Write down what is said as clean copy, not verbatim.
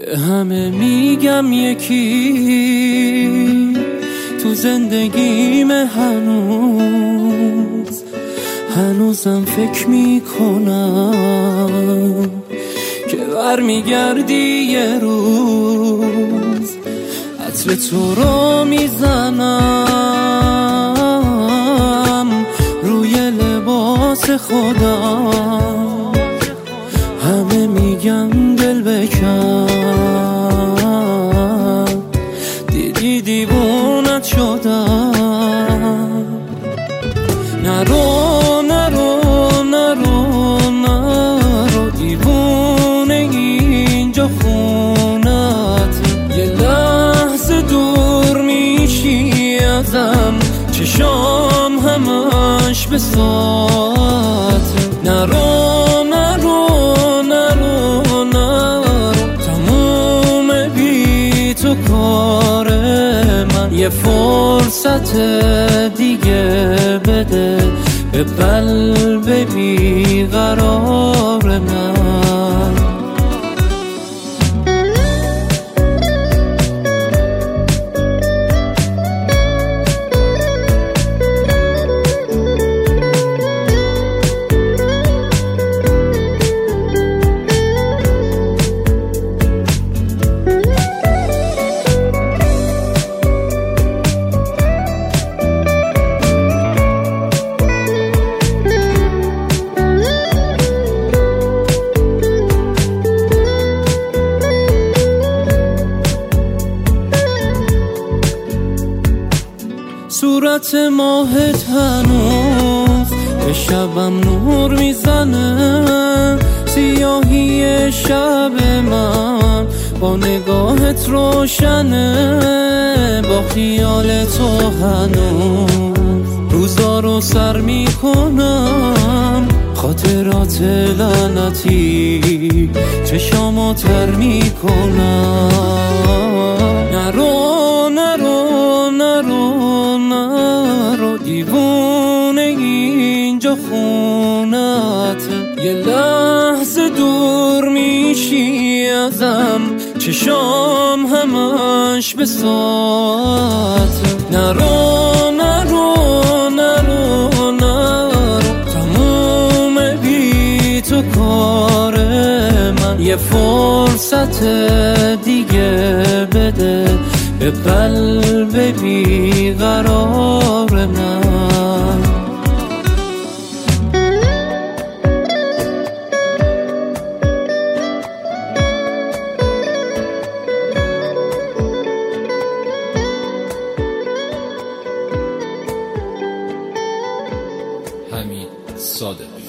به همه میگم یکی تو زندگیم هنوزم فکر میکنم که برمیگردی یه روز عطر تو رو میزنم روی لباس خودم. همه میگن دل بکن دیدی دیوونت شدم. نرو نرو نرو نرو دیوونه اینجا خونت. یه لحظه دور میشی ازم چشام همش به ساعت. نرو نرو نرو نرو تموم بی تو کار من. یه فرصت دیگه بده به قلب بیقرار من. صورت ماهت هنوز به شبم نور میزنه. سیاهی شب من با نگاهت روشنه. با خیال تو هنوز روزا رو سر میکنم. خاطرات لعنتی چشامو تر میکنم. نرو نرو نرو نرو دیوونه اینجا خونت. یه لحظه دور میشی ازم چشام همش به ساعت. نرو نرو نرو نرو تموم بی تو کار من. یه فرصت دیگه بده به قلب بیقرار من. همین ساده.